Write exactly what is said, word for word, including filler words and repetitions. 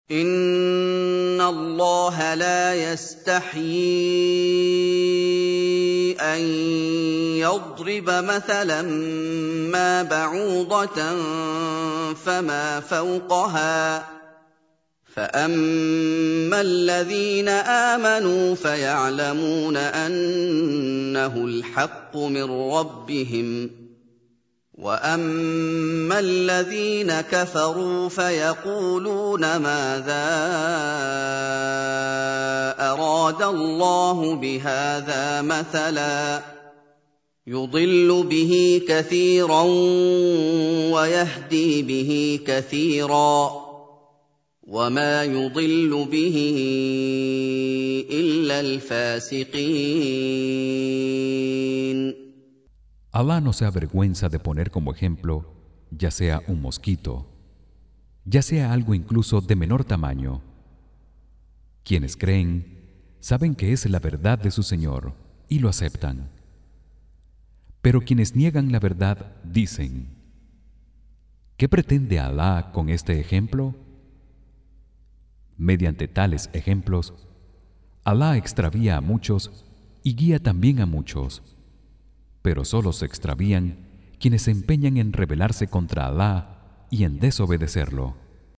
إِنَّ اللَّهَ لَا يَسْتَحْيِي أَن يَضْرِبَ مَثَلًا مَّا بَعُوضَةً فَمَا فَوْقَهَا ۚ فَأَمَّا الَّذِينَ آمَنُوا فَيَعْلَمُونَ أَنَّهُ الْحَقُّ مِن رَّبِّهِمْ ۖ وَأَمَّا الَّذِينَ كَفَرُوا فَيَقُولُونَ مَاذَا أَرَادَ اللَّهُ بِهَٰذَا مَثَلًا ۚ يُضِلُّ بِهِ كَثِيرًا وَيَهْدِي بِهِ كَثِيرًا ۚ وَمَا يُضِلُّ بِهِ إِلَّا الْفَاسِقِينَ. Alá no se avergüenza de poner como ejemplo ya sea un mosquito, ya sea algo incluso de menor tamaño. Quienes creen saben que es la verdad de su Señor y lo aceptan. Pero quienes niegan la verdad dicen: ¿qué pretende Alá con este ejemplo? Mediante tales ejemplos, Alá extravía a muchos y guía también a muchos. Pero solo se extravían quienes se empeñan en rebelarse contra Alá y en desobedecerlo.